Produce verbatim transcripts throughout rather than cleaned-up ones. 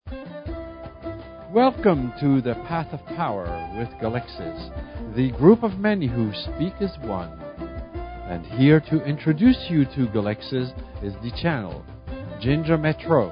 Welcome to the Path of Power with Galexis, the group of many who speak as one. And here to introduce you to Galexis is the channel, Ginger Metro.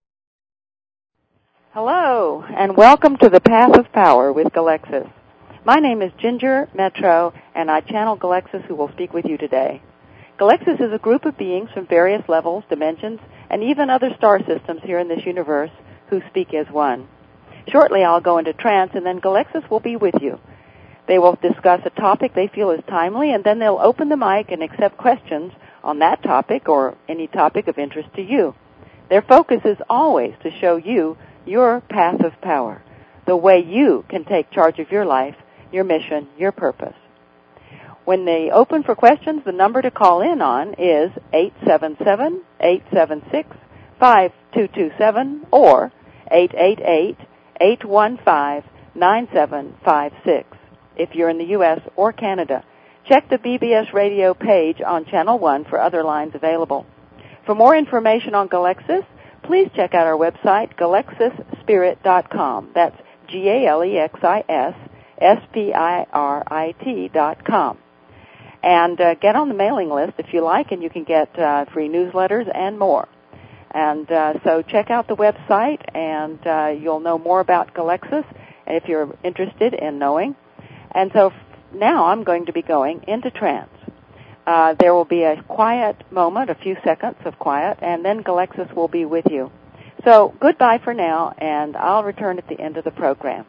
Hello, and welcome to the Path of Power with Galexis. My name is Ginger Metro, and I channel Galexis, who will speak with you today. Galexis is a group of beings from various levels, dimensions, and even other star systems here in this universe who speak as one. Shortly, I'll go into trance, and then Galexis will be with you. They will discuss a topic they feel is timely, and then they'll open the mic and accept questions on that topic or any topic of interest to you. Their focus is always to show you your path of power, the way you can take charge of your life, your mission, your purpose. When they open for questions, the number to call in on is eight seven seven, eight seven six, five two two seven or eight eight eight, eight one five, nine seven five six if you're in the U S or Canada. Check the B B S radio page on Channel one for other lines available. For more information on Galexis, please check out our website, galexis spirit dot com. That's G A L E X I S S P I R I T dot com. And uh, get on the mailing list if you like, and you can get uh, free newsletters and more. And uh, so check out the website, and uh, you'll know more about Galexis if you're interested in knowing. And so f- now I'm going to be going into trance. Uh, there will be a quiet moment, a few seconds of quiet, and then Galexis will be with you. So goodbye for now, and I'll return at the end of the program.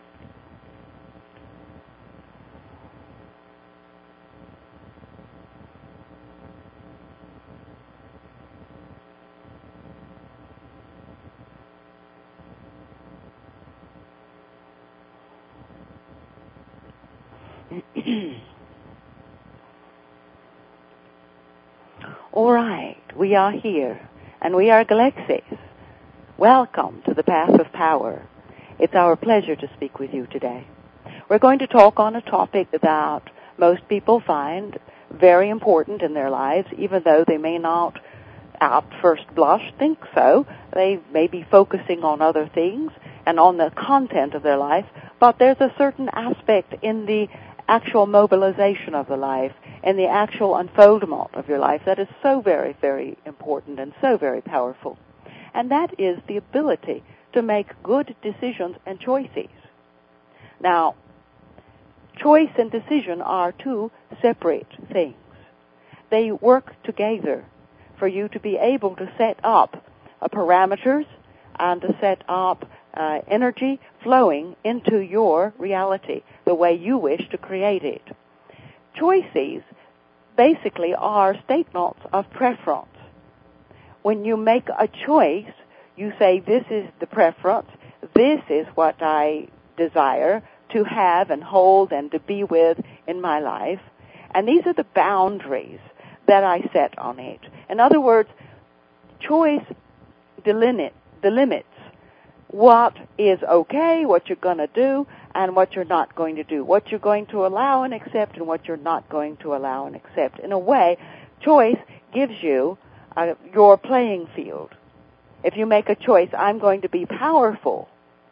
All right, we are here, and we are Galexis. Welcome to the Path of Power. It's our pleasure to speak with you today. We're going to talk on a topic that most people find very important in their lives, even though they may not at first blush think so. They may be focusing on other things and on the content of their life, but there's a certain aspect in the actual mobilization of the life and the actual unfoldment of your life that is so very, very important and so very powerful. And that is the ability to make good decisions and choices. Now, choice and decision are two separate things. They work together for you to be able to set up uh, parameters and to set up uh, energy flowing into your reality the way you wish to create it. Choices basically are statements of preference. When you make a choice, you say, this is the preference, this is what I desire to have and hold and to be with in my life, and these are the boundaries that I set on it. In other words, choice delimit, delimits what is okay, what you're going to do, and what you're not going to do, what you're going to allow and accept and what you're not going to allow and accept. In a way, choice gives you uh, your playing field. If you make a choice, I'm going to be powerful,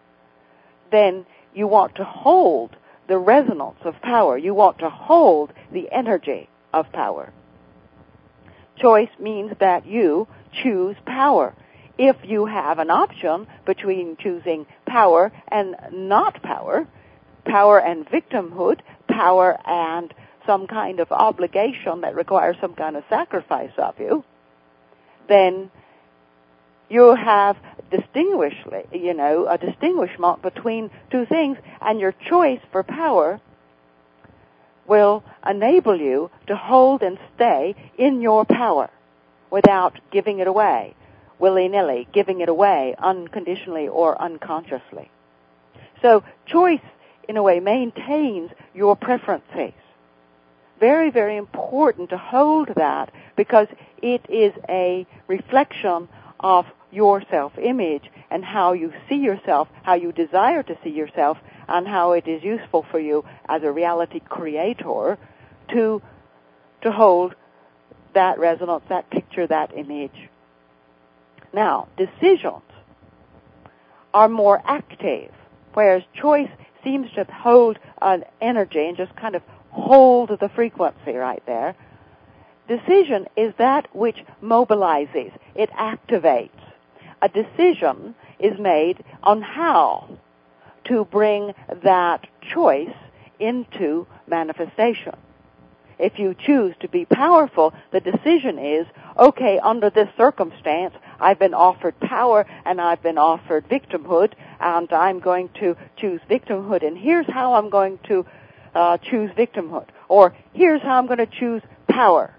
then you want to hold the resonance of power. You want to hold the energy of power. Choice means that you choose power. If you have an option between choosing power and not power, power and victimhood, power and some kind of obligation that requires some kind of sacrifice of you, then you have distinguishly, you know, a distinguishment between two things, and your choice for power will enable you to hold and stay in your power without giving it away, willy-nilly, giving it away unconditionally or unconsciously. So choice, in a way, maintains your preferences. Very, very important to hold that because it is a reflection of your self-image and how you see yourself, how you desire to see yourself, and how it is useful for you as a reality creator to to hold that resonance, that picture, that image. Now, decisions are more active, whereas choice seems to hold an energy and just kind of hold the frequency right there. Decision is that which mobilizes, it activates. A decision is made on how to bring that choice into manifestation. If you choose to be powerful, the decision is, okay, under this circumstance, I've been offered power and I've been offered victimhood, and I'm going to choose victimhood, and here's how I'm going to uh, choose victimhood, or here's how I'm going to choose power.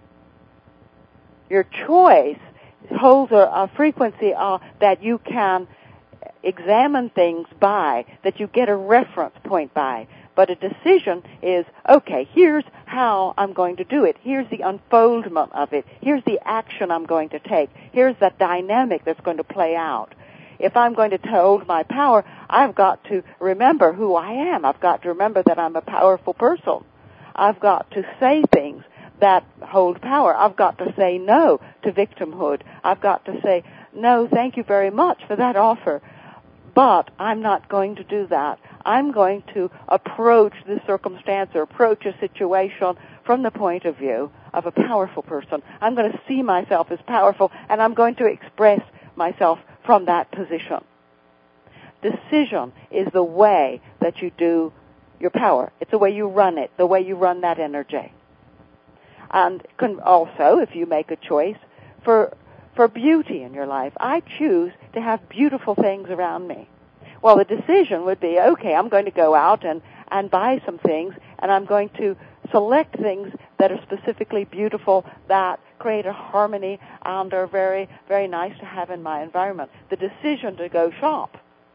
Your choice holds a, a frequency uh, that you can examine things by, that you get a reference point by. But a decision is, okay, here's how I'm going to do it. Here's the unfoldment of it. Here's the action I'm going to take. Here's the dynamic that's going to play out. If I'm going to hold my power, I've got to remember who I am. I've got to remember that I'm a powerful person. I've got to say things that hold power. I've got to say no to victimhood. I've got to say, no, thank you very much for that offer, but I'm not going to do that. I'm going to approach this circumstance or approach a situation from the point of view of a powerful person. I'm going to see myself as powerful, and I'm going to express myself from that position. Decision is the way that you do your power. It's the way you run it, the way you run that energy. And can also, if you make a choice for for beauty in your life, I choose to have beautiful things around me. Well, the decision would be, okay, I'm going to go out and, and buy some things, and I'm going to select things that are specifically beautiful, that create a harmony and are very, very nice to have in my environment. The decision to go shop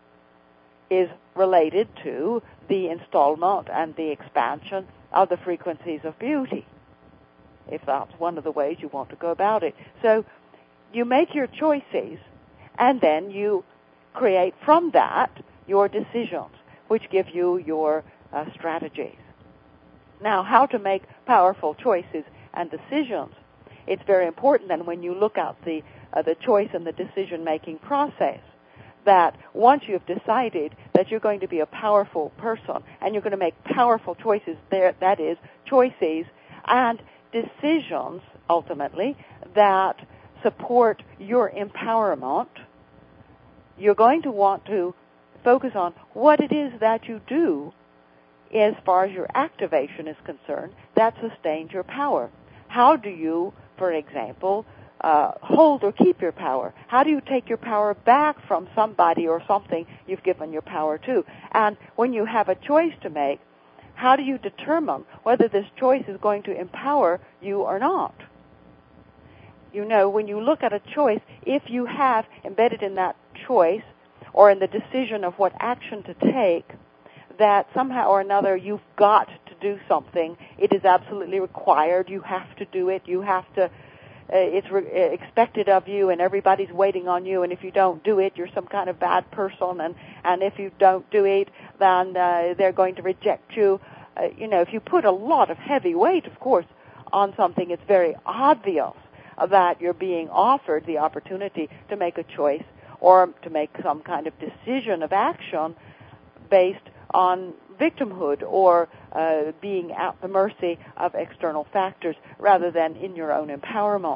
is related to the installment and the expansion of the frequencies of beauty, if that's one of the ways you want to go about it. So you make your choices, and then you create from that your decisions, which give you your uh, strategies. Now, how to make powerful choices and decisions. It's very important then when you look at the uh, the choice and the decision-making process, that once you've decided that you're going to be a powerful person and you're going to make powerful choices, there, that is, choices and decisions, ultimately, that support your empowerment, you're going to want to focus on what it is that you do as far as your activation is concerned that sustains your power. How do you, for example, uh, hold or keep your power? How do you take your power back from somebody or something you've given your power to? And when you have a choice to make, how do you determine whether this choice is going to empower you or not? You know, when you look at a choice, if you have embedded in that choice or in the decision of what action to take, that somehow or another you've got to do something, it is absolutely required, you have to do it, you have to, uh, it's re- expected of you, and everybody's waiting on you, and if you don't do it, you're some kind of bad person, and, and if you don't do it, then uh, they're going to reject you. Uh, you know, if you put a lot of heavy weight, of course, on something, it's very obvious that you're being offered the opportunity to make a choice or to make some kind of decision of action based on victimhood or uh, being at the mercy of external factors rather than in your own empowerment.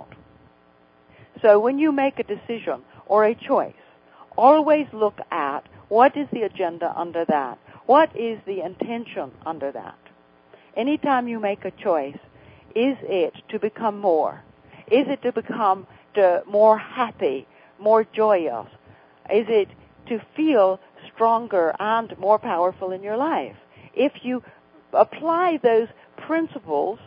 So when you make a decision or a choice, always look at what is the agenda under that. What is the intention under that? Anytime you make a choice, is it to become more? Is it to become to more happy, more joyous? Is it to feel stronger and more powerful in your life? If you apply those principles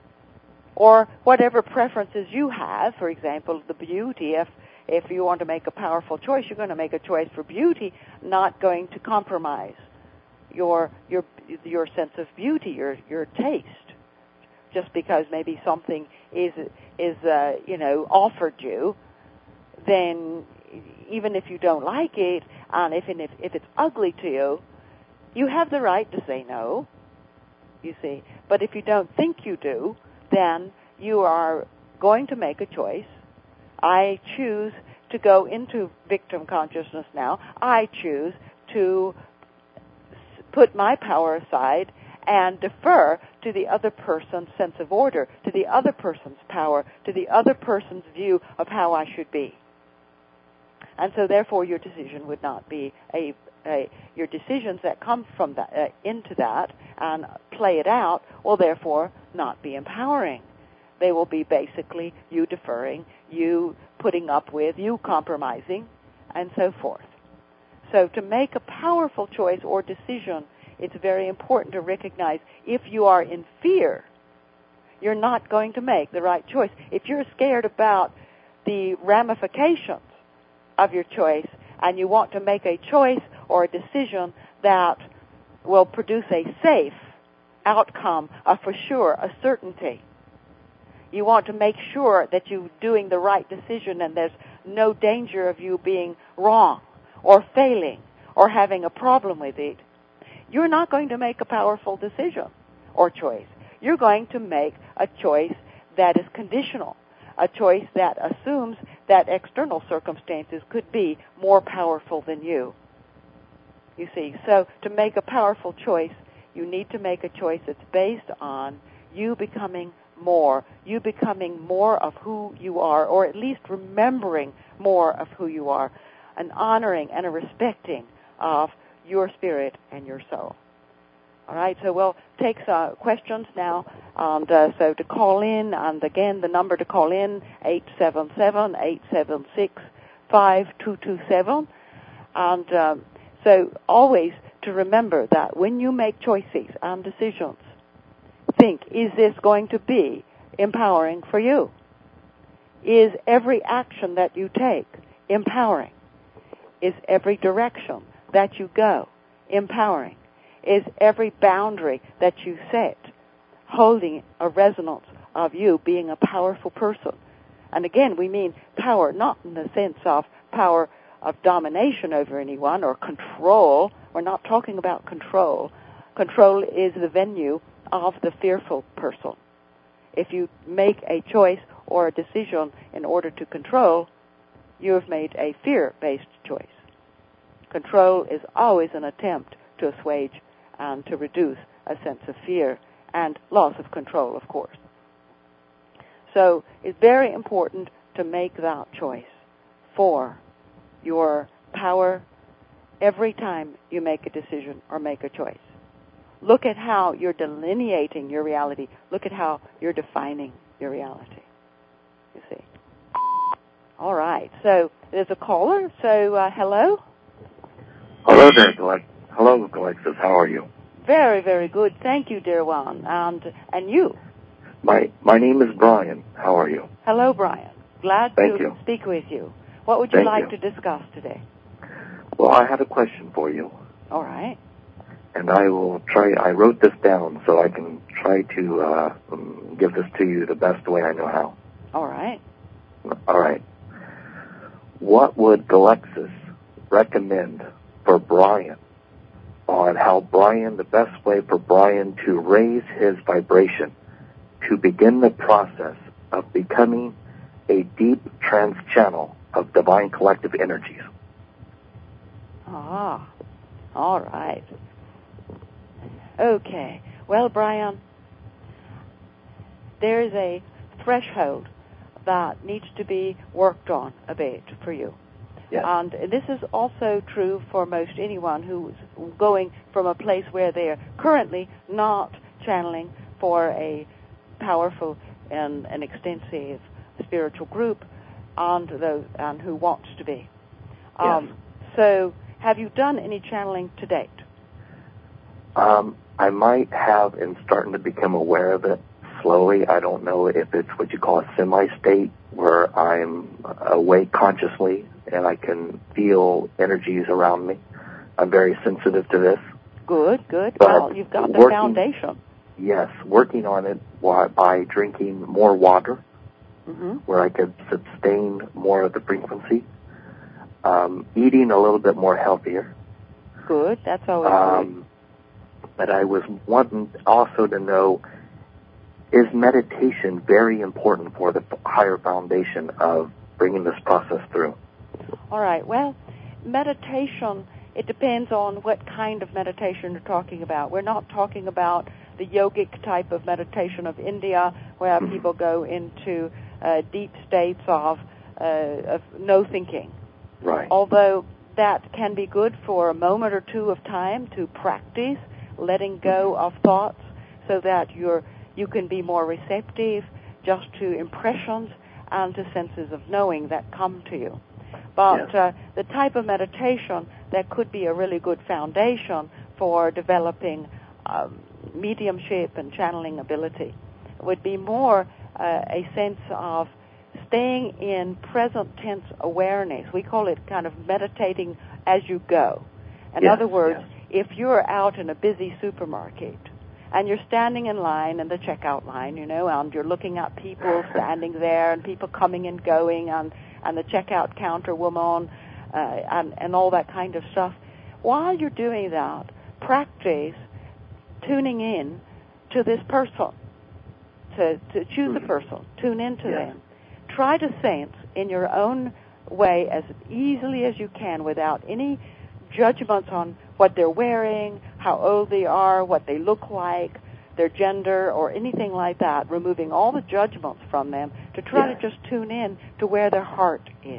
or whatever preferences you have, for example, the beauty, if if you want to make a powerful choice, you're going to make a choice for beauty, not going to compromise your your your sense of beauty, your your taste, just because maybe something is is uh, you know offered you, then even if you don't like it, and if if if it's ugly to you, you have the right to say no. You see, but if you don't think you do, then you are going to make a choice. I choose to go into victim consciousness now. I choose to put my power aside and defer to the other person's sense of order, to the other person's power, to the other person's view of how I should be. And so therefore your decision would not be a, a your decisions that come from that uh, into that and play it out will therefore not be empowering. They will be basically you deferring, you putting up with, you compromising, and so forth. So to make a powerful choice or decision, it's very important to recognize if you are in fear, you're not going to make the right choice. If you're scared about the ramifications of your choice and you want to make a choice or a decision that will produce a safe outcome, a for sure, a certainty, you want to make sure that you're doing the right decision and there's no danger of you being wrong or failing or having a problem with it, you're not going to make a powerful decision or choice. You're going to make a choice that is conditional, a choice that assumes that external circumstances could be more powerful than you. You see, so to make a powerful choice, you need to make a choice that's based on you becoming more, you becoming more of who you are, or at least remembering more of who you are, an honoring and a respecting of your spirit and your soul. All right, so we'll take uh, questions now. And uh, so to call in, and again, the number to call in, eight seven seven, eight seven six, five two two seven. And um, so always to remember that when you make choices and decisions, think, is this going to be empowering for you? Is every action that you take empowering? Is every direction that you go empowering? Is every boundary that you set holding a resonance of you being a powerful person? And again, we mean power not in the sense of power of domination over anyone or control. We're not talking about control. Control is the venue of the fearful person. If you make a choice or a decision in order to control, you have made a fear-based choice. Control is always an attempt to assuage and to reduce a sense of fear and loss of control, of course. So it's very important to make that choice for your power every time you make a decision or make a choice. Look at how you're delineating your reality. Look at how you're defining your reality. You see. All right. So there's a caller. So uh, hello. Hello there, Galex. Hello, Galexis. How are you? Very, very good. Thank you, dear one. And and you? My my name is Brian. How are you? Hello, Brian. Glad Thank to you. speak with you. What would you Thank like you. to discuss today? Well, I have a question for you. All right. And I will try, I wrote this down so I can try to uh, um, give this to you the best way I know how. All right. All right. What would Galexis recommend for Brian on how Brian, the best way for Brian to raise his vibration, to begin the process of becoming a deep trance channel of divine collective energies? Ah, all right. Okay. Well, Brian, there is a threshold that needs to be worked on a bit for you. Yes. And this is also true for most anyone who's going from a place where they're currently not channeling for a powerful and an extensive spiritual group and, those, and who wants to be. Um, yes. So have you done any channeling to date? Um, I might have and starting to become aware of it slowly. I don't know if it's what you call a semi-state where I'm awake consciously and I can feel energies around me. I'm very sensitive to this. Good, good. But well, you've got the working, foundation. Yes, working on it by drinking more water, mm-hmm. where I could sustain more of the frequency. Um, eating a little bit more healthier. Good, that's always um, good. But I was wanting also to know, is meditation very important for the higher foundation of bringing this process through? All right. Well, meditation, it depends on what kind of meditation you're talking about. We're not talking about the yogic type of meditation of India, where Mhm. people go into uh, deep states of, uh, of no thinking. Right. Although that can be good for a moment or two of time to practice letting go of thoughts so that you're, you can be more receptive just to impressions and to senses of knowing that come to you. But Yes. uh, the type of meditation that could be a really good foundation for developing um, mediumship and channeling ability would be more uh, a sense of staying in present tense awareness. We call it kind of meditating as you go. In Yes, other words, yes. if you're out in a busy supermarket and you're standing in line in the checkout line, you know, and you're looking at people standing there and people coming and going and, and the checkout counter woman uh, and, and all that kind of stuff, while you're doing that, practice tuning in to this person, to, to choose a person, tune into Yes. them. Try to sense in your own way as easily as you can without any judgments on what they're wearing, how old they are, what they look like, their gender, or anything like that, removing all the judgments from them to try Yes. to just tune in to where their heart is.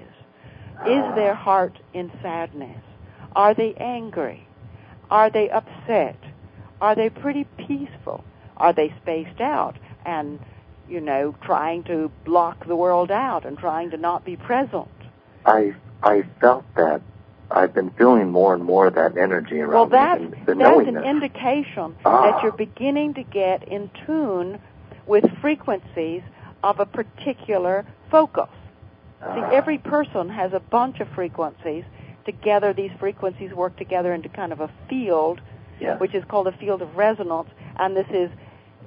Is their heart in sadness? Are they angry? Are they upset? Are they pretty peaceful? Are they spaced out and, you know, trying to block the world out and trying to not be present? I I felt that. I've been feeling more and more of that energy around Well, me, that's, and the that's knowingness. an indication Ah. that you're beginning to get in tune with frequencies of a particular focus. See, Ah. every person has a bunch of frequencies. Together, these frequencies work together into kind of a field, Yes. which is called a field of resonance, and this is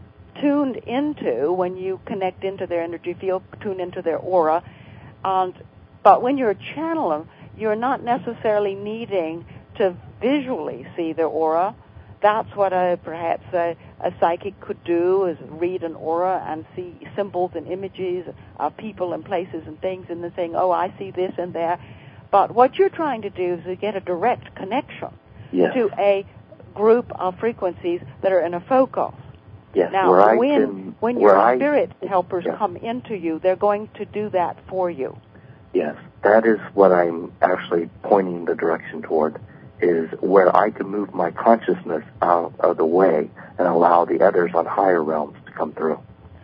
tuned into when you connect into their energy field, tune into their aura. And but when you're a channeler, you're not necessarily needing to visually see their aura. That's what a, perhaps a, a psychic could do, is read an aura and see symbols and images of people and places and things and then saying, oh, I see this and there. But what you're trying to do is to get a direct connection Yes. to a group of frequencies that are in a focus. Yes. Now, where I when, can, when where your I, spirit helpers yes. come into you, they're going to do that for you. Yes, that is what I'm actually pointing the direction toward, is where I can move my consciousness out of the way and allow the others on higher realms to come through.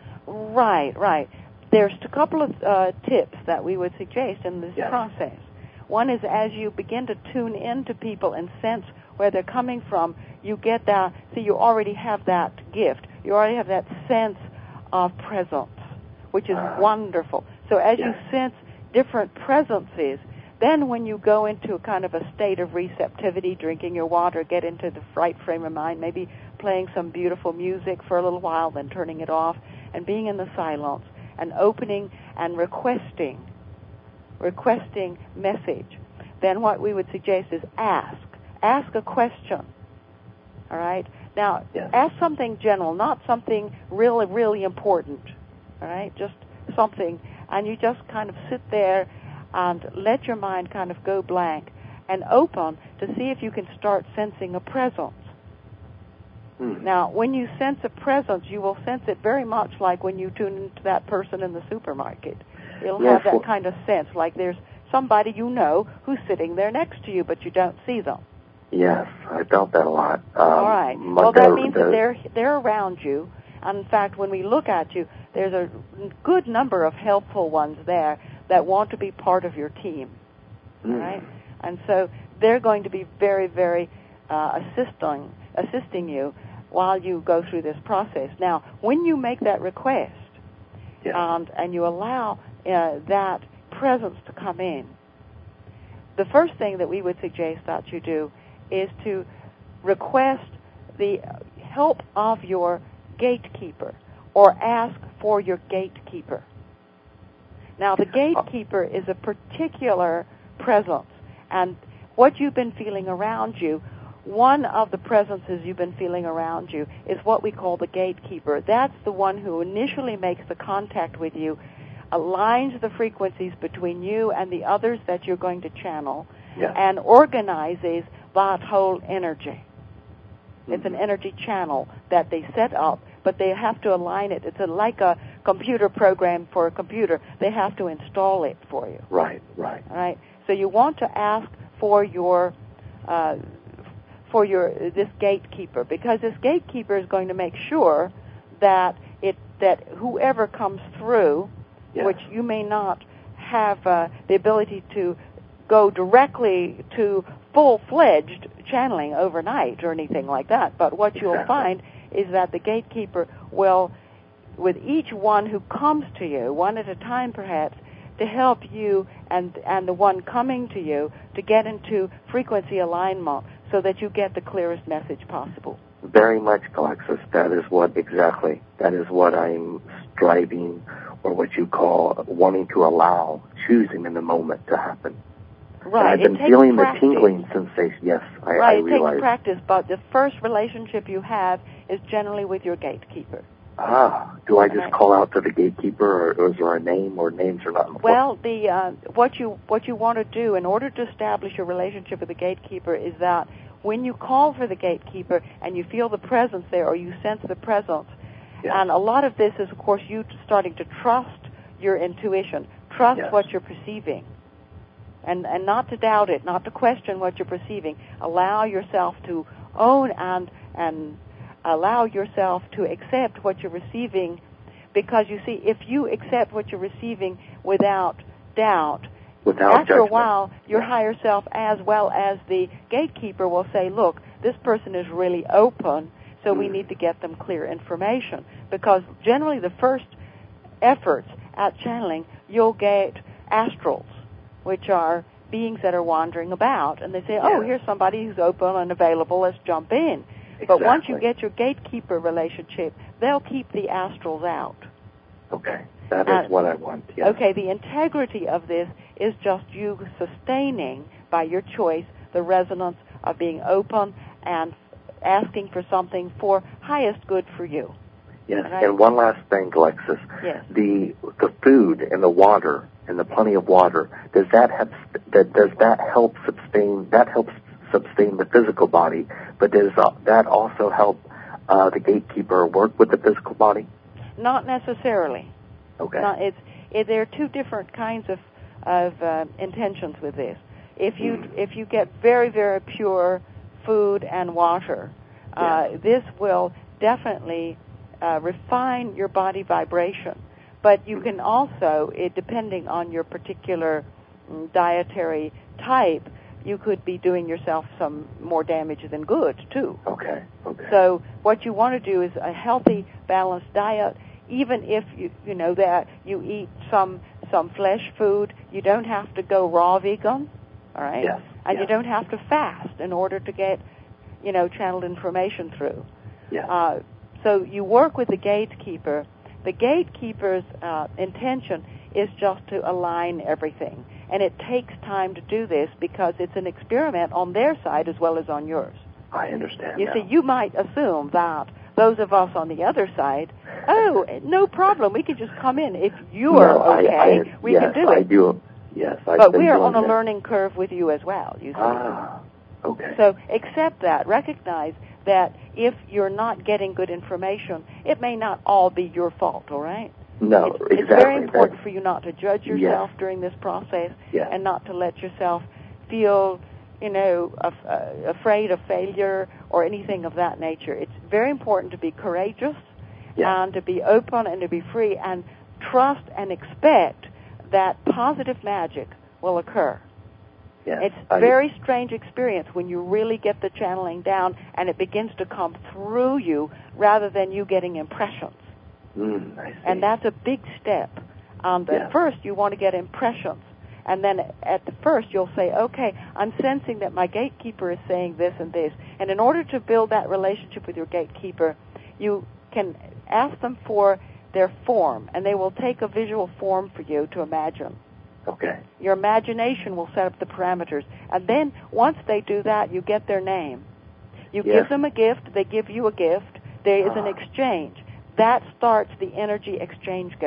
Right, right. There's a couple of uh, tips that we would suggest in this Yes. process. One is as you begin to tune into people and sense where they're coming from, you get that, see, you already have that gift. You already have that sense of presence, which is Uh, wonderful. So as yes. you sense different presences, then when you go into a kind of a state of receptivity, drinking your water, get into the right frame of mind, maybe playing some beautiful music for a little while, then turning it off, and being in the silence, and opening and requesting, requesting message, then what we would suggest is ask. Ask a question. All right? Now, Yes. ask something general, not something really, really important. All right? Just something. And you just kind of sit there and let your mind kind of go blank and open to see if you can start sensing a presence. Hmm. Now, when you sense a presence, you will sense it very much like when you tune into that person in the supermarket. It'll Yes, have that well- kind of sense, like there's somebody you know who's sitting there next to you, but you don't see them. Yes, I felt that a lot. Um, All right. my- Well, that the- means the- that they're they're around you. And in fact, when we look at you, there's a good number of helpful ones there that want to be part of your team. Mm. All right. And so they're going to be very, very uh, assisting assisting you while you go through this process. Now, when you make that request Yes. and and you allow uh, that presence to come in, the first thing that we would suggest that you do is to request the help of your gatekeeper or ask for your gatekeeper. Now, the gatekeeper is a particular presence, and what you've been feeling around you, one of the presences you've been feeling around you is what we call the gatekeeper. That's the one who initially makes the contact with you aligns the frequencies between you and the others that you're going to channel, Yes. and organizes that whole energy. Mm-hmm. It's an energy channel that they set up, but they have to align it. It's a, like a computer program for a computer. They have to install it for you. Right, right. All right. So you want to ask for your uh, for your this gatekeeper, because this gatekeeper is going to make sure that it that whoever comes through, Yes. which you may not have uh, the ability to go directly to full-fledged channeling overnight or anything like that. But what Exactly. you'll find is that the gatekeeper will, with each one who comes to you, one at a time perhaps, to help you and and the one coming to you to get into frequency alignment so that you get the clearest message possible. Very much, Galexis. That is what exactly. That is what I'm striving, or what you call wanting to allow, choosing in the moment to happen. Right. And I've been it takes feeling practice. the tingling sensation. Yes, I, right. I it realize. takes practice, but the first relationship you have is generally with your gatekeeper. Ah, do I just Right. call out to the gatekeeper, or, or is there a name, or names are not important? Well, the uh, what you what you want to do in order to establish a relationship with the gatekeeper is that when you call for the gatekeeper and you feel the presence there, or you sense the presence, Yes. and a lot of this is, of course, you starting to trust your intuition, trust Yes. what you're perceiving, and and not to doubt it, not to question what you're perceiving. Allow yourself to own and and allow yourself to accept what you're receiving, because you see, if you accept what you're receiving without doubt, Without after judgment. a while, your Yeah. higher self, as well as the gatekeeper, will say, look, this person is really open, so we Mm. need to get them clear information. Because generally the first efforts at channeling, you'll get astrals, which are beings that are wandering about, and they say, oh, Yeah. here's somebody who's open and available, let's jump in. Exactly. But once you get your gatekeeper relationship, they'll keep the astrals out. Okay, that is Uh, what I want. Yes. Okay, the integrity of this is just you sustaining, by your choice, the resonance of being open and asking for something for highest good for you. Yes, Right. and one last thing, Galexis. Yes. The the food and the water and the plenty of water, does that have that does that help sustain that helps sustain the physical body, but does uh, that also help uh, the gatekeeper work with the physical body? Not necessarily. Okay. Not, it's it, there are two different kinds of of uh, intentions with this. If you Mm. if you get very very pure food and water, uh, Yeah. this will definitely uh, refine your body vibration. But you can also, it, depending on your particular mm, dietary type, you could be doing yourself some more damage than good too. Okay. Okay. So what you want to do is a healthy, balanced diet. Even if you you know that you eat some some flesh food, you don't have to go raw vegan, all right? Yes, And you yes. don't have to fast in order to get, you know, channeled information through. Yes. Uh, so you work with the gatekeeper. The gatekeeper's uh, intention is just to align everything, and it takes time to do this because it's an experiment on their side as well as on yours. I understand. You now. see, you might assume that those of us on the other side, oh, no problem, we can just come in. If you are No, I- okay, I- we yes, can do I it. do. Yes, I've But been we are doing on a that. learning curve with you as well, you see. Ah, okay. So accept that. Recognize that if you're not getting good information, it may not all be your fault, all right? no, it's, exactly. it's very important That's- for you not to judge Yes. yourself during this process Yes. and not to let yourself feel, you know, af- uh, afraid of failure or anything of that nature. It's very important to be courageous Yes. and to be open and to be free and trust and expect that positive magic will occur. Yes. It's I- a very strange experience when you really get the channeling down and it begins to come through you rather than you getting impressions. Mm, I see. And that's a big step. Um, Yeah. At first, you want to get impressions. And then at the first, you'll say, okay, I'm sensing that my gatekeeper is saying this and this. And in order to build that relationship with your gatekeeper, you can ask them for their form, and they will take a visual form for you to imagine. Okay. Your imagination will set up the parameters. And then once they do that, you get their name. You Yes. give them a gift, they give you a gift. There is an Ah. exchange. That starts the energy exchange going.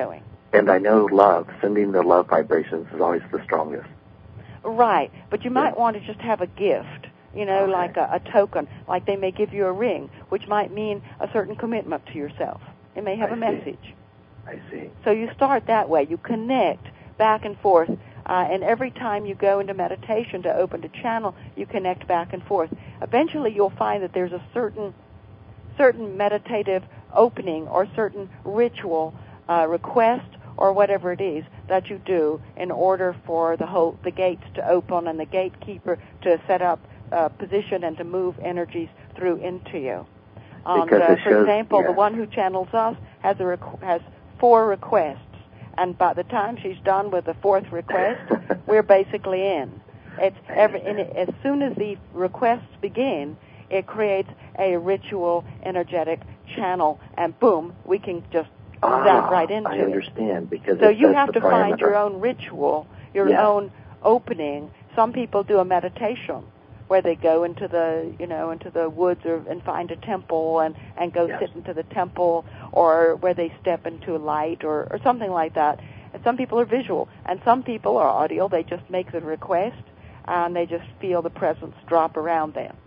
and I know love, sending the love vibrations is always the strongest. Right, but you might Yeah. want to just have a gift, you know, Okay. like a, a token, like they may give you a ring, which might mean a certain commitment to yourself. It may have I a see. message. I see. So you start that way. You connect back and forth, uh, and every time you go into meditation to open the channel, you connect back and forth. Eventually, you'll find that there's a certain certain meditative opening or certain ritual uh, request or whatever it is that you do in order for the whole the gates to open and the gatekeeper to set up uh, position and to move energies through into you. And, Because uh, it for shows- example, yeah. the one who channels us has a requ- has four requests, and by the time she's done with the fourth request, we're basically in. It's every, and it, as soon as the requests begin, it creates a ritual, energetic channel, and boom, we can just Ah, zap right into I it. understand, because So it you sets have the to find parameter. your own ritual, your Yes. own opening. Some people do a meditation where they go into the, you know, into the woods or, and find a temple and, and go Yes. sit into the temple, or where they step into a light or, or something like that. And some people are visual, and some people are audio. They just make the request, and they just feel the presence drop around them.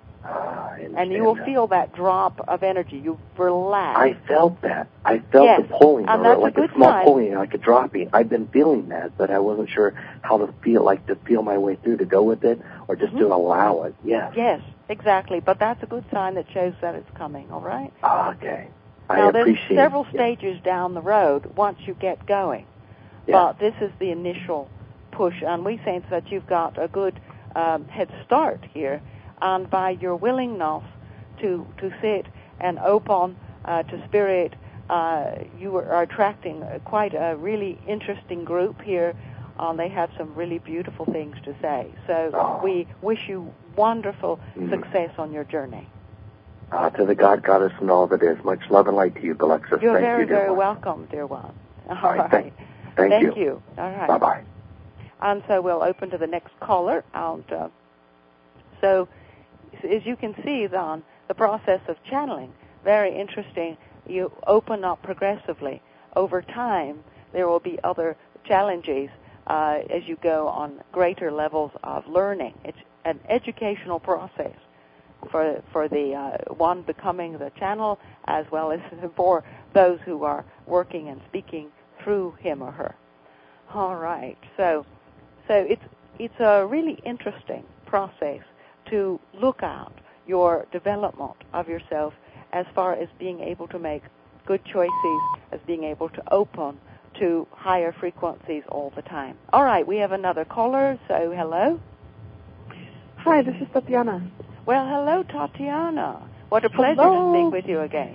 Ah, I And you will understand that. feel that drop of energy. You relax. I felt that. I felt Yes, the pulling, and or that's a like good a small sign. pulling, like a dropping. I've been feeling that, but I wasn't sure how to feel, like to feel my way through, to go with it, or just Mhm. to allow it. Yes. Yes, exactly. But that's a good sign that shows that it's coming, all right? Ah, okay. I Now, there's appreciate several yeah. stages down the road once you get going. Yeah. But this is the initial push, and we think that you've got a good um, head start here. And by your willingness to, to sit and open uh, to spirit, uh, you are attracting quite a really interesting group here. Um, they have some really beautiful things to say. So Oh. we wish you wonderful Mm. success on your journey. Uh, to the God, Goddess, and all that is, much love and light to you, Galexis. You're Thank very, you, dear very one. welcome, dear one. All All right, right. thank- thank Thank you. you. All right. Bye-bye. And so we'll open to the next caller. And uh, so as you can see, then, the process of channeling, very interesting. You open up progressively. Over time, there will be other challenges uh, as you go on greater levels of learning. It's an educational process for for the uh, one becoming the channel, as well as for those who are working and speaking through him or her. All right. So, so it's it's a really interesting process to look at your development of yourself as far as being able to make good choices, as being able to open to higher frequencies all the time. All right, we have another caller, so hello. Hi, this is Tatiana. Well, hello, Tatiana. What a pleasure Hello. to speak with you again.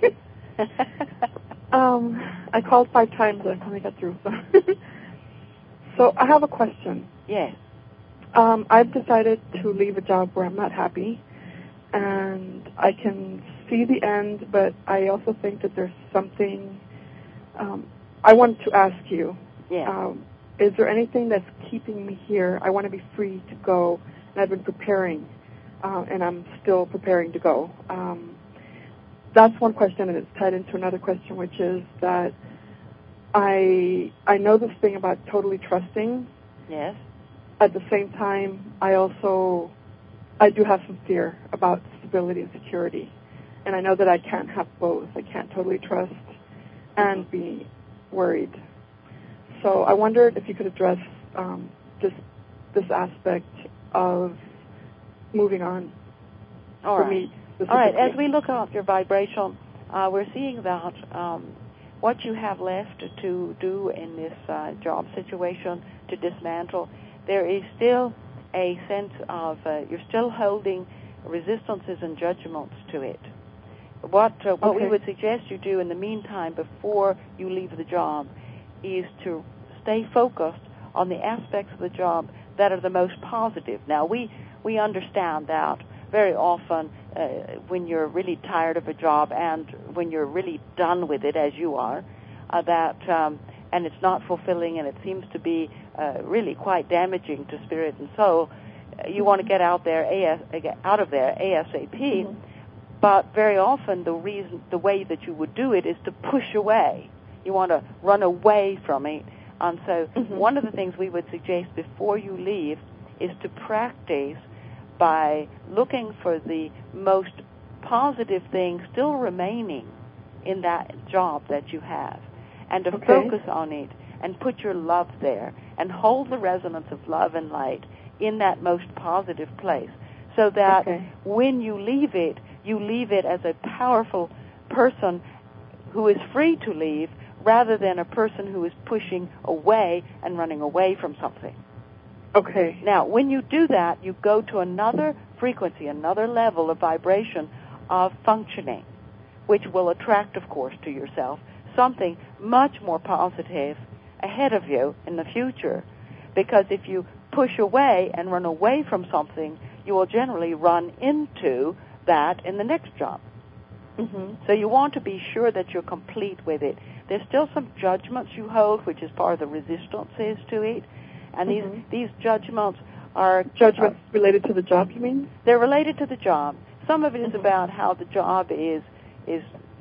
um, I called five times and I finally got through. So, so I have a question. Yes. Um, I've decided to leave a job where I'm not happy, and I can see the end, but I also think that there's something. Um, I want to ask you. Yes. Um, is there anything that's keeping me here? I want to be free to go, and I've been preparing, uh, and I'm still preparing to go. Um, that's one question, and it's tied into another question, which is that I I know this thing about totally trusting. Yes. At the same time, I also I do have some fear about stability and security, and I know that I can't have both. I can't totally trust and be worried. So I wondered if you could address um, this this aspect of moving on All for right. me. All right. As specifically. we look at your vibration, uh, we're seeing that um, what you have left to do in this uh, job situation to dismantle, there is still a sense of uh, you're still holding resistances and judgments to it. What uh, what Okay. we would suggest you do in the meantime before you leave the job is to stay focused on the aspects of the job that are the most positive. Now, we, we understand that very often uh, when you're really tired of a job and when you're really done with it, as you are, uh, that um, and it's not fulfilling and it seems to be uh, really quite damaging to spirit and soul, uh, you want to get out there, A S, out of there ASAP. Mm-hmm. But very often the reason, the way that you would do it is to push away you want to run away from it. And so Mhm. one of the things we would suggest before you leave is to practice by looking for the most positive things still remaining in that job that you have, and to Okay. focus on it and put your love there and hold the resonance of love and light in that most positive place, so that Okay. when you leave it, you leave it as a powerful person who is free to leave, rather than a person who is pushing away and running away from something. Okay. Now, when you do that, you go to another frequency, another level of vibration of functioning, which will attract, of course, to yourself something much more positive ahead of you in the future. Because if you push away and run away from something, you will generally run into that in the next job. Mhm. So you want to be sure that you're complete with it. There's still some judgments you hold, which is part of the resistances to it. And Mhm. these, these judgments are... Judgments related to the job, you mean? They're related to the job. Some of it is Mhm. about how the job is is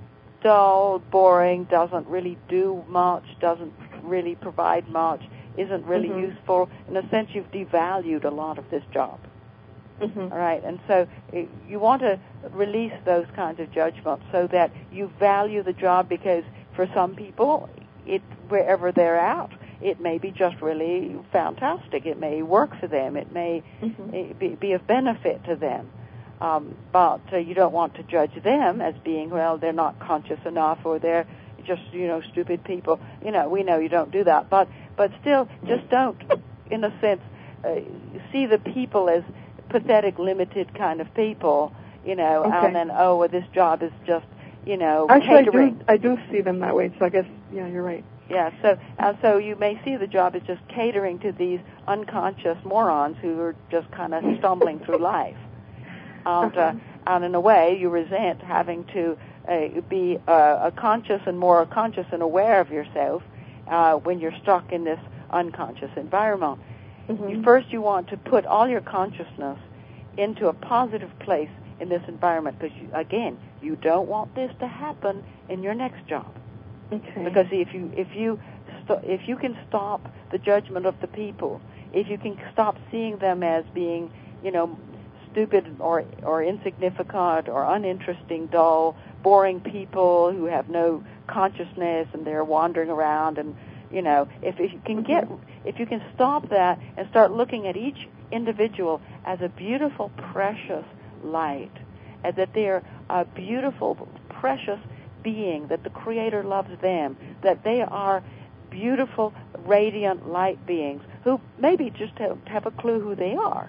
dull, boring, doesn't really do much, doesn't really provide much, isn't really Mhm. useful. In a sense, you've devalued a lot of this job. Mhm. All right, and so it, you want to release those kinds of judgments so that you value the job, because for some people, it wherever they're at, it may be just really fantastic. It may work for them. It may Mhm. be, be of benefit to them. Um, but uh, you don't want to judge them as being, well, they're not conscious enough, or they're just, you know, stupid people. You know, we know you don't do that. But, but still, just don't, in a sense, uh, see the people as pathetic, limited kind of people, you know, Okay. and then, oh, well, this job is just, you know, Actually, catering. I do, I do see them that way, so I guess, yeah, you're right. Yeah, so and so you may see the job as just catering to these unconscious morons who are just kind of stumbling through life. And, uh, Uh-huh. and in a way, you resent having to uh, be uh, a conscious and more conscious and aware of yourself uh, when you're stuck in this unconscious environment. Mhm. You, first, you want to put all your consciousness into a positive place in this environment, because, you, again, you don't want this to happen in your next job. Okay. Because if you if you st- if you can stop the judgment of the people, if you can stop seeing them as being, you know, stupid or or insignificant or uninteresting, dull, boring people who have no consciousness and they're wandering around, and you know, if, if you can get if you can stop that and start looking at each individual as a beautiful, precious light, as that they're a beautiful, precious being, that the Creator loves them, that they are beautiful, radiant light beings who maybe just have, have a clue who they are.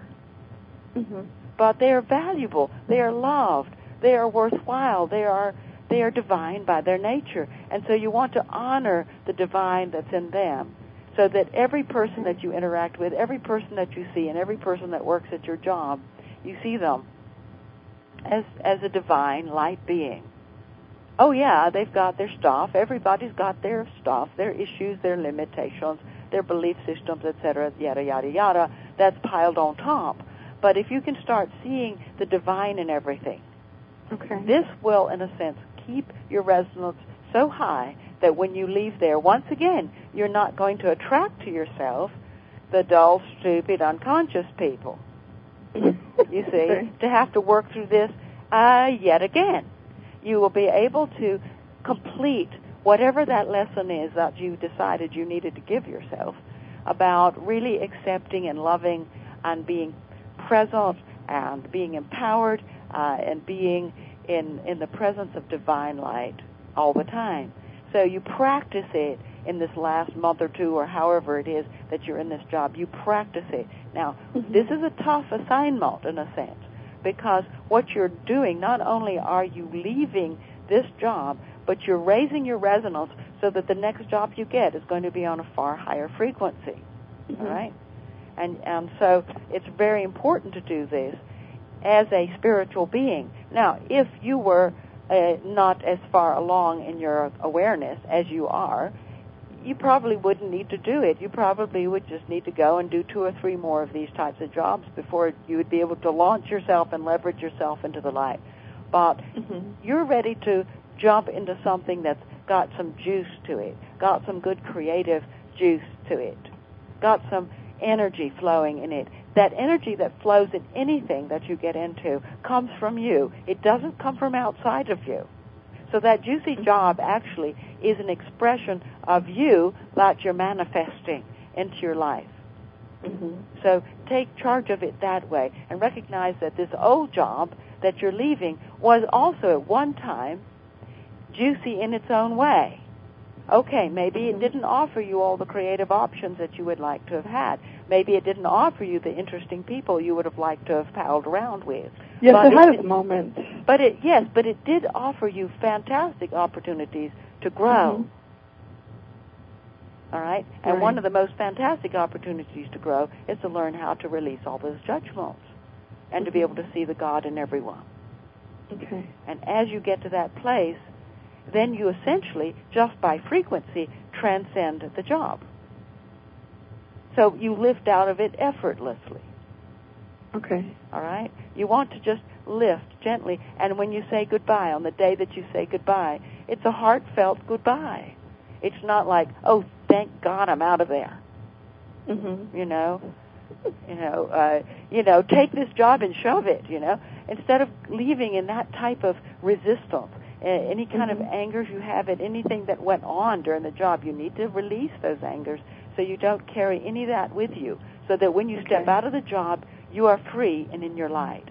Mhm. But they are valuable, they are loved, they are worthwhile, they are they are divine by their nature. And so you want to honor the divine that's in them, so that every person that you interact with, every person that you see, and every person that works at your job, you see them as as a divine light being. Oh, yeah, they've got their stuff. Everybody's got their stuff, their issues, their limitations, their belief systems, et cetera, yada, yada, yada. That's piled on top. But if you can start seeing the divine in everything, Okay. this will, in a sense, keep your resonance so high that when you leave there, once again, you're not going to attract to yourself the dull, stupid, unconscious people. You see, Okay. to have to work through this uh, yet again. You will be able to complete whatever that lesson is that you decided you needed to give yourself about really accepting and loving and being present and being empowered uh, and being in, in the presence of divine light all the time. So you practice it in this last month or two, or however it is that you're in this job. You practice it. Now, Mhm. this is a tough assignment in a sense, because what you're doing, not only are you leaving this job, but you're raising your resonance so that the next job you get is going to be on a far higher frequency. Mhm. All right? And, and so it's very important to do this as a spiritual being. Now, if you were uh, not as far along in your awareness as you are, you probably wouldn't need to do it. You probably would just need to go and do two or three more of these types of jobs before you would be able to launch yourself and leverage yourself into the light. But Mhm. you're ready to jump into something that's got some juice to it, got some good creative juice to it, got some energy flowing in it. That energy that flows in anything that you get into comes from you. It doesn't come from outside of you. So that juicy job actually is an expression of you that you're manifesting into your life. Mm-hmm. So take charge of it that way and recognize that this old job that you're leaving was also at one time juicy in its own way. Okay, maybe it didn't offer you all the creative options that you would like to have had. Maybe it didn't offer you the interesting people you would have liked to have palled around with. Yes, but it had it, its moments. But it, yes, but it did offer you fantastic opportunities to grow. Mm-hmm. All right? And Right. one of the most fantastic opportunities to grow is to learn how to release all those judgments and to be able to see the God in everyone. Okay. And as you get to that place, then you essentially, just by frequency, transcend the job. So you lift out of it effortlessly. Okay. All right? You want to just lift gently. And when you say goodbye, on the day that you say goodbye, it's a heartfelt goodbye. It's not like, oh, thank God I'm out of there. Mm-hmm. You know? You know, uh, you know, take this job and shove it, you know? Instead of leaving in that type of resistance, uh, any kind mm-hmm. of angers you have at anything that went on during the job, you need to release those angers so you don't carry any of that with you, so that when you Okay. step out of the job, you are free and in your light.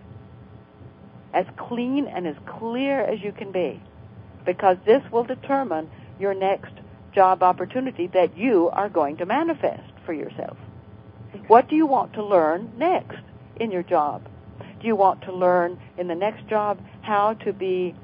As clean and as clear as you can be, because this will determine your next job opportunity that you are going to manifest for yourself. Okay. What do you want to learn next in your job? Do you want to learn in the next job how to be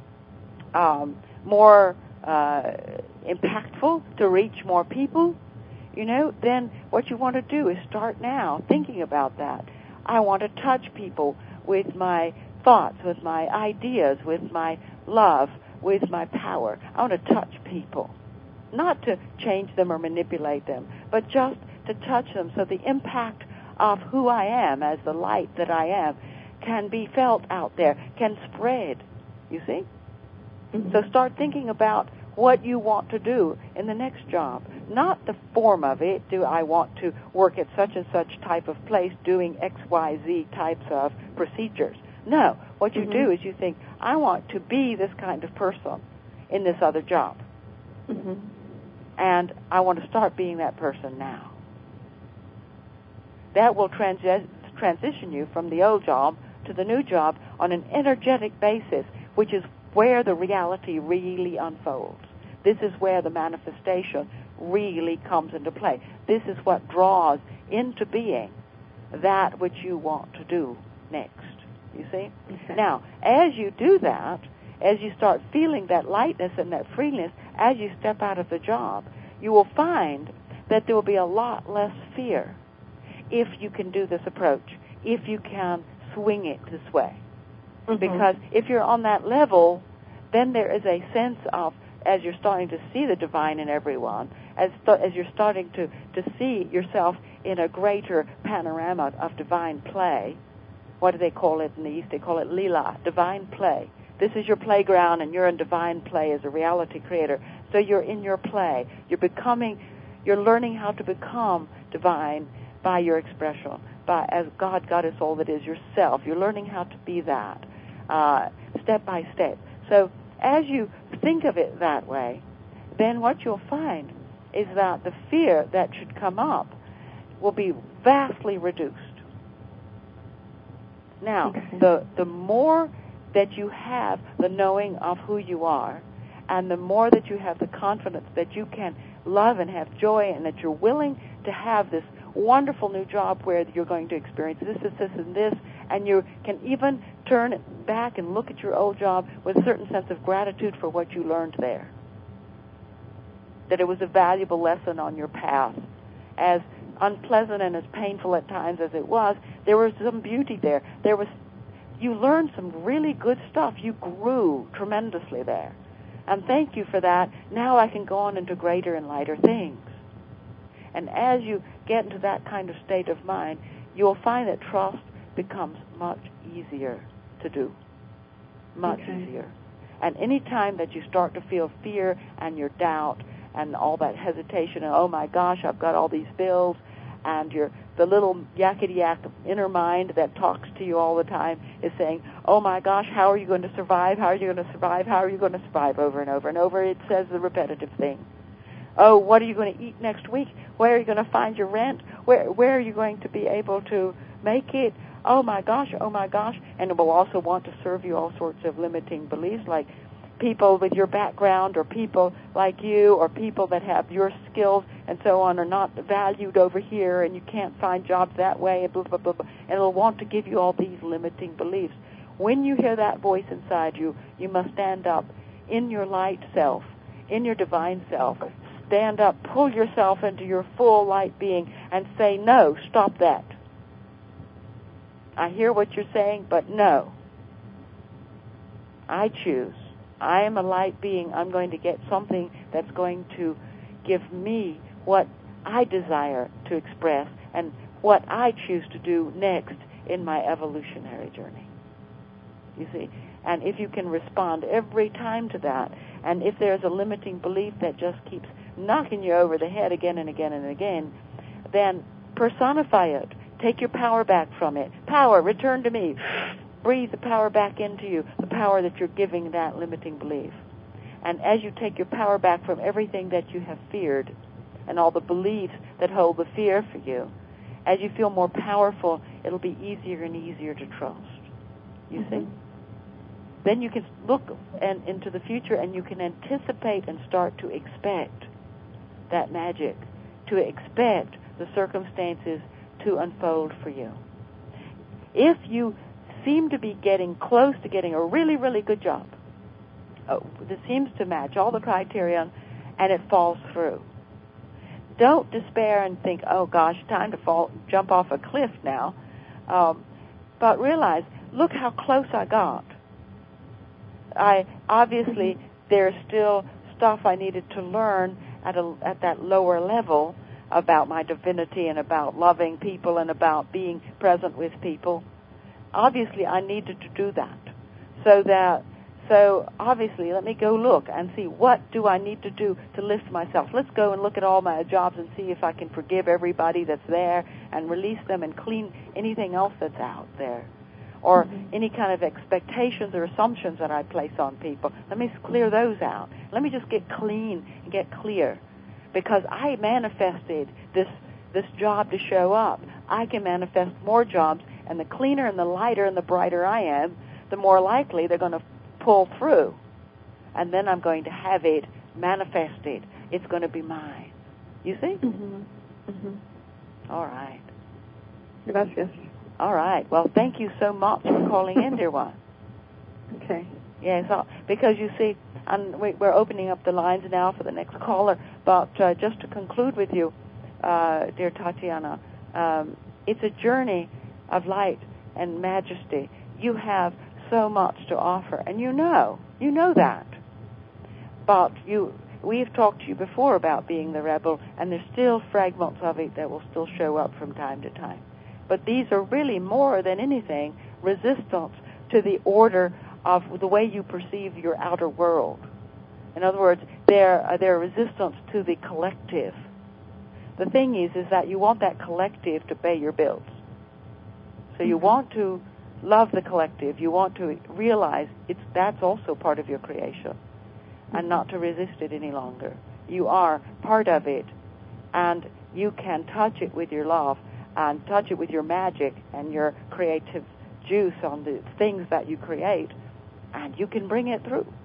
um, more uh, impactful, to reach more people? You know, then what you want to do is start now thinking about that. I want to touch people with my thoughts, with my ideas, with my love, with my power. I want to touch people. Not to change them or manipulate them, but just to touch them so the impact of who I am as the light that I am can be felt out there, can spread, you see? Mm-hmm. So start thinking about what you want to do in the next job. Not the form of it, do I want to work at such and such type of place doing X, Y, Z types of procedures. No, what you Mm-hmm. do is you think, I want to be this kind of person in this other job. Mm-hmm. And I want to start being that person now. That will transi- transition you from the old job to the new job on an energetic basis, which is where the reality really unfolds. This is where the manifestation really comes into play. This is what draws into being that which you want to do next. You see? Okay. Now, as you do that, as you start feeling that lightness and that freeness, as you step out of the job, you will find that there will be a lot less fear if you can do this approach, if you can swing it this way. Mm-hmm. Because if you're on that level, then there is a sense of, as you're starting to see the divine in everyone, as th- as you're starting to, to see yourself in a greater panorama of divine play. What do they call it in the East? They call it lila, divine play. This is your playground, and you're in divine play as a reality creator. So you're in your play. You're becoming, you're learning how to become divine by your expression, by as God, Goddess, all that is yourself. You're learning how to be that, uh, step by step. So as you think of it that way, then what you'll find is that the fear that should come up will be vastly reduced. Now, Okay. the the more that you have the knowing of who you are, and the more that you have the confidence that you can love and have joy, and that you're willing to have this wonderful new job where you're going to experience this, this, this, and this, and you can even turn back and look at your old job with a certain sense of gratitude for what you learned there. That it was a valuable lesson on your path. As unpleasant and as painful at times as it was, there was some beauty there. There was, you learned some really good stuff. You grew tremendously there. And thank you for that. Now I can go on into greater and lighter things. And as you get into that kind of state of mind, you'll find that trust becomes much easier to do. Much Okay. easier. And any time that you start to feel fear and your doubt and all that hesitation, and oh my gosh, I've got all these bills, and your the little yakety yak inner mind that talks to you all the time is saying, oh my gosh, how are you going to survive? How are you going to survive? How are you going to survive? Over and over and over, it says the repetitive thing. Oh, what are you going to eat next week? Where are you going to find your rent? Where where are you going to be able to make it? Oh my gosh, oh my gosh. And it will also want to serve you all sorts of limiting beliefs, like people with your background or people like you or people that have your skills and so on are not valued over here, and you can't find jobs that way, and blah, blah, blah, blah. And it'll want to give you all these limiting beliefs. When you hear that voice inside you, you must stand up in your light self, in your divine self. Stand up, pull yourself into your full light being, and say, no, stop that. I hear what you're saying, but no. I choose. I am a light being. I'm going to get something that's going to give me what I desire to express and what I choose to do next in my evolutionary journey. You see? And if you can respond every time to that, and if there's a limiting belief that just keeps knocking you over the head again and again and again, then personify it. Take your power back from it. Power, return to me. Breathe the power back into you, the power that you're giving that limiting belief. And as you take your power back from everything that you have feared and all the beliefs that hold the fear for you, as you feel more powerful, it'll be easier and easier to trust. You mm-hmm. see? Then you can look and, into the future, and you can anticipate and start to expect that magic, to expect the circumstances to unfold for you. If you seem to be getting close to getting a really, really good job, oh, that seems to match all the criteria, and it falls through, don't despair and think, oh gosh, time to fall, jump off a cliff now. Um, but realize, look how close I got. I obviously there's still stuff I needed to learn at a, at that lower level about my divinity and about loving people and about being present with people. Obviously, I needed to do that. So that so obviously, let me go look and see what do I need to do to lift myself. Let's go and look at all my jobs and see if I can forgive everybody that's there and release them and clean anything else that's out there, or mm-hmm. any kind of expectations or assumptions that I place on people. Let me clear those out. Let me just get clean and get clear, because I manifested this this job to show up. I can manifest more jobs, and the cleaner and the lighter and the brighter I am, the more likely they're going to pull through. And then I'm going to have it manifested. It's going to be mine. You see? Mm-hmm. Mm-hmm. All right. Gracias. All right. Well, thank you so much for calling in, dear one. Okay. Yes, yeah, so, because you see, and we, we're opening up the lines now for the next caller, but uh, just to conclude with you, uh, dear Tatiana, um, it's a journey of light and majesty. You have so much to offer, and you know, you know that. But you, we've talked to you before about being the rebel, and there's still fragments of it that will still show up from time to time. But these are really more than anything resistance to the order of the way you perceive your outer world. In other words, they're, uh, they're resistance to the collective. The thing is, is that you want that collective to pay your bills. So you mm-hmm. want to love the collective. You want to realize it's that's also part of your creation, mm-hmm. and not to resist it any longer. You are part of it, and you can touch it with your love and touch it with your magic and your creative juice on the things that you create, and you can bring it through.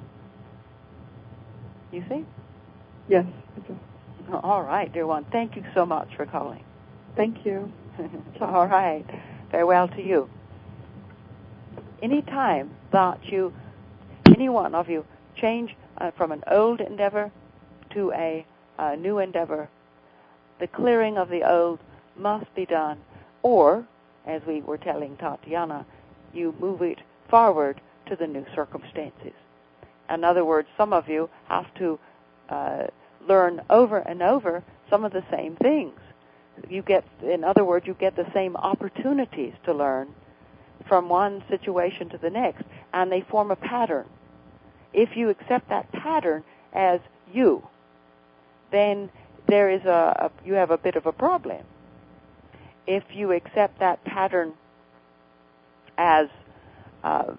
You see? Yes, I do. All right, dear one. Thank you so much for calling. Thank you. All right. Farewell to you. Any time that you, any one of you, change uh, from an old endeavor to a, a new endeavor, the clearing of the old must be done, or, as we were telling Tatiana, you move it forward to the new circumstances. In other words, some of you have to uh, learn over and over some of the same things. You get, in other words, you get the same opportunities to learn from one situation to the next, and they form a pattern. if you accept that pattern as you, then there is a, a you have a bit of a problem. If you accept that pattern as uh,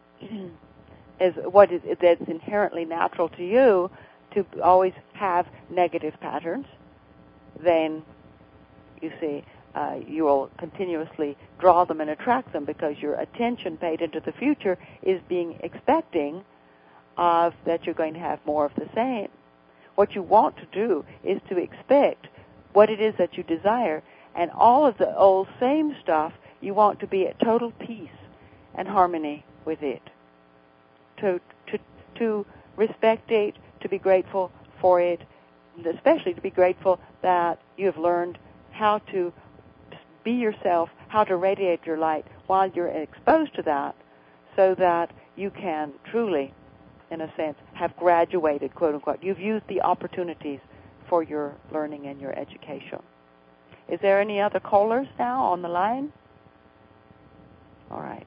as what is that's inherently natural to you, to always have negative patterns, then you see uh, you will continuously draw them and attract them, because your attention paid into the future is being expecting of that you're going to have more of the same. What you want to do is to expect what it is that you desire, and all of the old same stuff, you want to be at total peace and harmony with it. To to to respect it, to be grateful for it, and especially to be grateful that you have learned how to be yourself, how to radiate your light while you're exposed to that, so that you can truly, in a sense, have graduated, quote unquote. You've used the opportunities for your learning and your education. Is there any other callers now on the line? All right.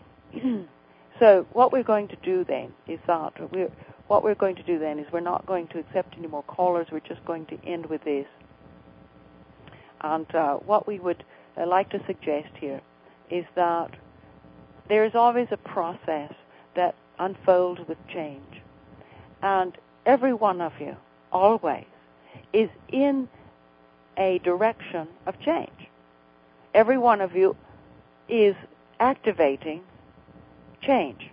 So what we're going to do then is that we're, what we're going to do then is we're not going to accept any more callers. We're just going to end with this. And uh, what we would uh, like to suggest here is that there is always a process that unfolds with change. And every one of you, always, is in a direction of change. Every one of you is activating change.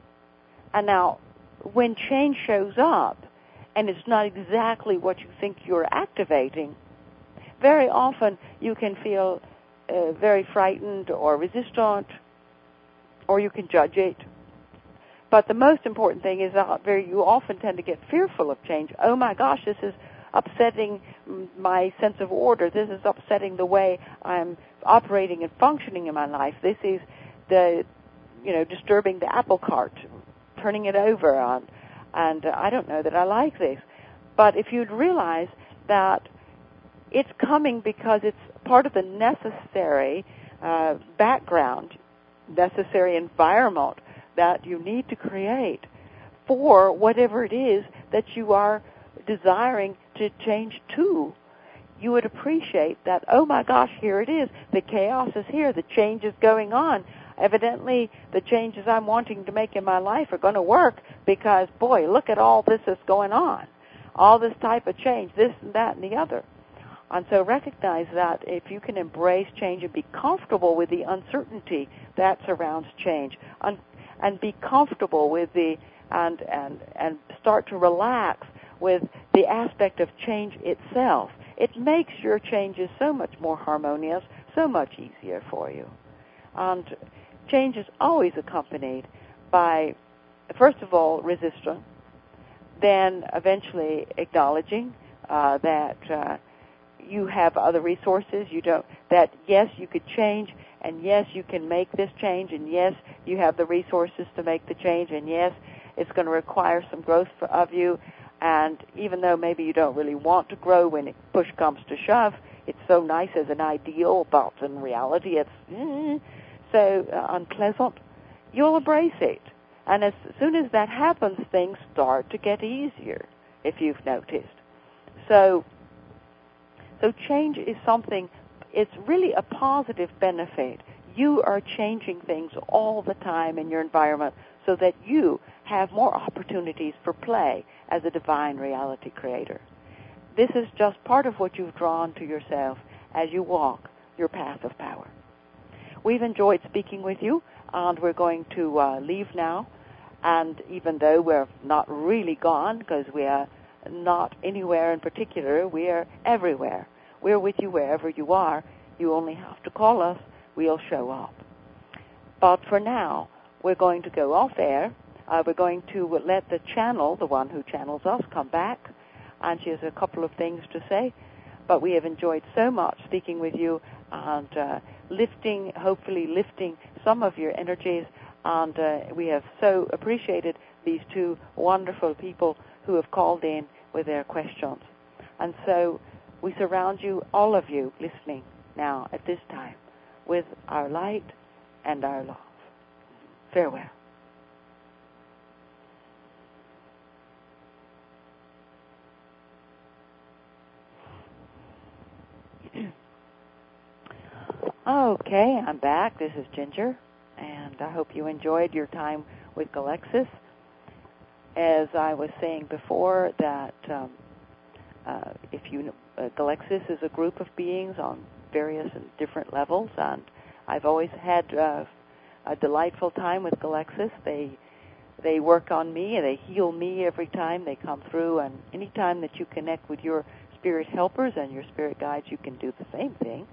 And now, when change shows up, and it's not exactly what you think you're activating, very often you can feel uh, very frightened or resistant, or you can judge it. But the most important thing is that very, you often tend to get fearful of change. Oh my gosh, this is upsetting my sense of order. This is upsetting the way I'm operating and functioning in my life. This is the, you know, disturbing the apple cart, turning it over on, and uh, I don't know that I like this. But if you'd realize that it's coming because it's part of the necessary uh, background, necessary environment that you need to create for whatever it is that you are desiring to change to, you would appreciate that, oh my gosh, here it is. The chaos is here. The change is going on. Evidently, the changes I'm wanting to make in my life are going to work because, boy, look at all this that's going on. All this type of change, this and that and the other. And so recognize that if you can embrace change and be comfortable with the uncertainty that surrounds change, and, and be comfortable with the, and, and, and start to relax with the aspect of change itself, it makes your changes so much more harmonious, so much easier for you. And change is always accompanied by, first of all, resistance, then eventually acknowledging uh, that uh, you have other resources, you don't, that yes, you could change, and yes, you can make this change, and yes, you have the resources to make the change, and yes, it's going to require some growth for, of you. And even though maybe you don't really want to grow when it push comes to shove, it's so nice as an ideal, but in reality it's eh, so uh, unpleasant, you'll embrace it. And as soon as that happens, things start to get easier, if you've noticed. So, so change is something, it's really a positive benefit. You are changing things all the time in your environment so that you have more opportunities for play as a divine reality creator. This is just part of what you've drawn to yourself as you walk your path of power. We've enjoyed speaking with you, and we're going to uh, leave now. And even though we're not really gone, because we are not anywhere in particular, we are everywhere. We're with you wherever you are. You only have to call us. We'll show up. But for now, we're going to go off air. Uh, we're going to let the channel, the one who channels us, come back. And she has a couple of things to say. But we have enjoyed so much speaking with you and uh, lifting, hopefully lifting some of your energies. And uh, we have so appreciated these two wonderful people who have called in with their questions. And so we surround you, all of you listening now at this time, with our light and our love. Farewell. Okay, I'm back. This is Ginger, and I hope you enjoyed your time with Galexis. As I was saying before, that um, uh, if you uh, Galexis is a group of beings on various and different levels, and I've always had uh, a delightful time with Galexis. They they work on me, and they heal me every time they come through, and any time that you connect with your spirit helpers and your spirit guides, you can do the same thing.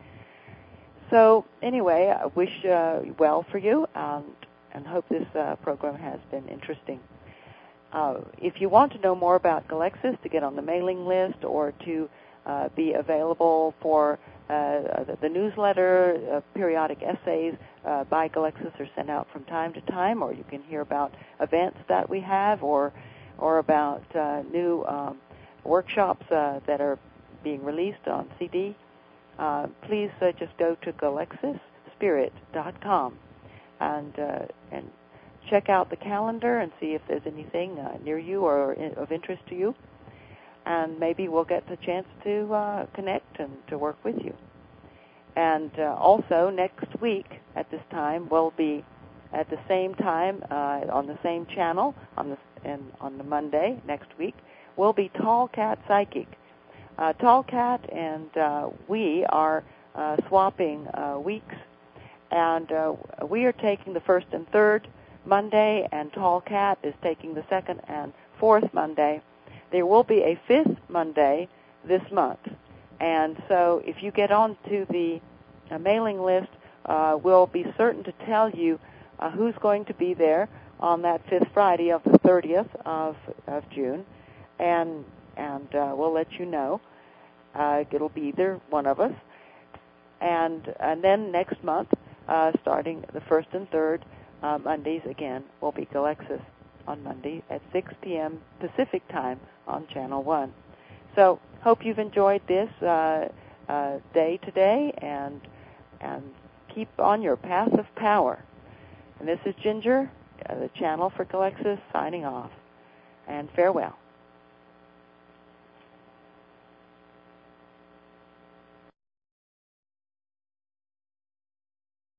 So anyway, I wish uh, well for you, and, and hope this uh, program has been interesting. Uh, if you want to know more about Galexis, to get on the mailing list or to uh, be available for uh, the, the newsletter, uh, periodic essays uh, by Galexis are sent out from time to time, or you can hear about events that we have, or or about uh, new um, workshops uh, that are being released on C D. Uh, please uh, just go to galexis spirit dot com and uh, and check out the calendar and see if there's anything uh, near you or in, of interest to you, and maybe we'll get the chance to uh, connect and to work with you. And uh, also next week at this time we'll be at the same time uh, on the same channel on the and on the Monday next week we'll be Tall Cat Psychic. Uh, Tall Cat and uh, we are uh, swapping uh, weeks, and uh, we are taking the first and third Monday, and Tall Cat is taking the second and fourth Monday. There will be a fifth Monday this month, and so if you get onto the uh, mailing list, uh, we'll be certain to tell you uh, who's going to be there on that fifth Friday of the thirtieth of, of June, and and uh, we'll let you know. Uh, it'll be either one of us. And and then next month, uh, starting the first and third uh, Mondays again, will be Galexis on Monday at six p.m. Pacific time on Channel one. So hope you've enjoyed this uh, uh, day today, and and keep on your path of power. And this is Ginger, uh, the channel for Galexis, signing off. And farewell.